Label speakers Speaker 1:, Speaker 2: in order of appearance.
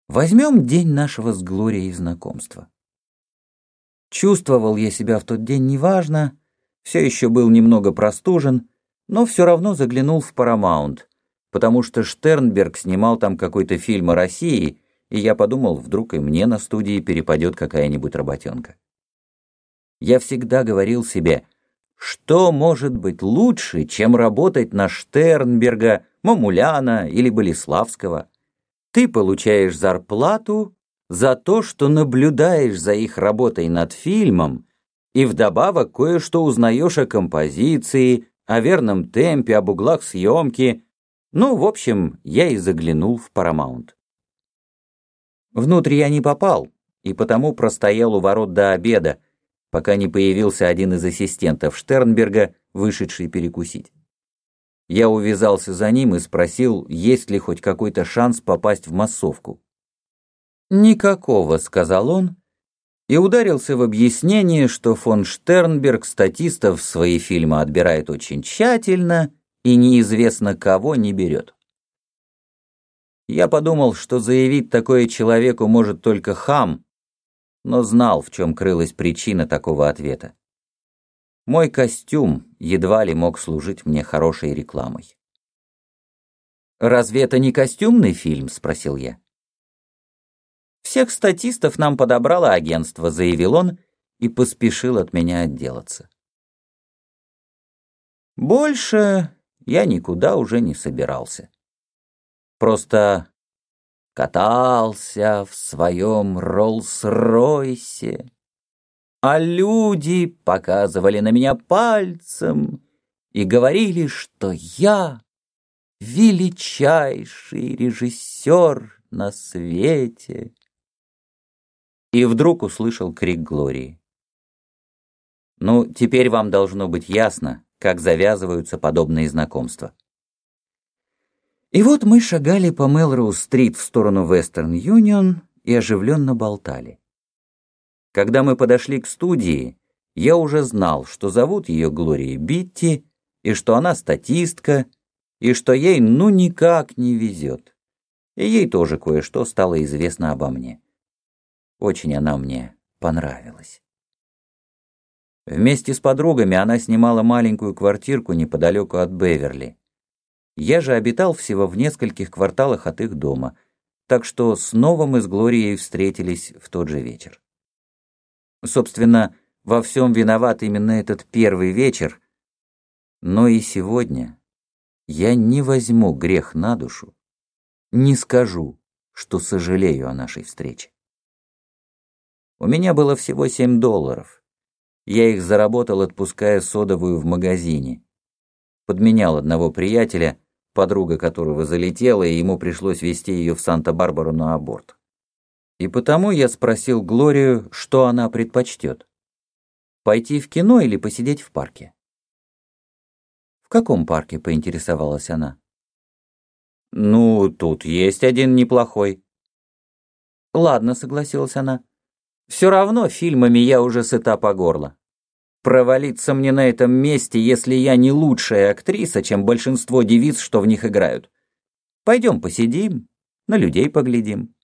Speaker 1: Возьмем день нашего с Глорией знакомства. Чувствовал я себя в тот день неважно, все еще был немного простужен, но все равно заглянул в Paramount, потому что Штернберг снимал там какой-то фильм о России, и я подумал, вдруг и мне на студии перепадет какая-нибудь работенка. Я всегда говорил себе, что может быть лучше, чем работать на Штернберга, Мамуляна или Болеславского. Ты получаешь зарплату за то, что наблюдаешь за их работой над фильмом, и вдобавок кое-что узнаешь о композиции, о верном темпе, об углах съемки. Ну, в общем, я и заглянул в Paramount. Внутрь я не попал, и потому простоял у ворот до обеда, пока не появился один из ассистентов Штернберга, вышедший перекусить. Я увязался за ним и спросил, есть ли хоть какой-то шанс попасть в массовку. «Никакого», — сказал он, и ударился в объяснение, что фон Штернберг статистов в свои фильмы отбирает очень тщательно и неизвестно кого не берет. Я подумал, что заявить такое человеку может только хам, но знал, в чем крылась причина такого ответа. Мой костюм едва ли мог служить мне хорошей рекламой. «Разве это не костюмный фильм?» — спросил я. «Всех статистов нам подобрало агентство», — заявил он и поспешил от меня отделаться. Больше я никуда уже не собирался. Просто катался в своем Роллс-Ройсе, а люди показывали на меня пальцем и говорили, что я величайший режиссер на свете. И вдруг услышал крик Глории. Ну, теперь вам должно быть ясно, как завязываются подобные знакомства. И вот мы шагали по Мелроуз-стрит в сторону Вестерн-Юнион и оживленно болтали. Когда мы подошли к студии, я уже знал, что зовут ее Глория Битти, и что она статистка, и что ей ну никак не везет. И ей тоже кое-что стало известно обо мне. Очень она мне понравилась. Вместе с подругами она снимала маленькую квартирку неподалеку от Беверли. Я же обитал всего в нескольких кварталах от их дома, так что снова мы с Глорией встретились в тот же вечер. Собственно, во всем виноват именно этот первый вечер, но и сегодня я не возьму грех на душу, не скажу, что сожалею о нашей встрече. У меня было всего $7. Я их заработал, отпуская содовую в магазине. Подменял одного приятеля, подруга которого залетела, и ему пришлось везти ее в Санта-Барбару на аборт. И потому я спросил Глорию, что она предпочтет. Пойти в кино или посидеть в парке? «В каком парке?» — поинтересовалась она. «Ну, тут есть один неплохой». «Ладно», — согласилась она. «Все равно фильмами я уже сыта по горло. Провалиться мне на этом месте, если я не лучшая актриса, чем большинство девиц, что в них играют. Пойдем посидим, на людей поглядим».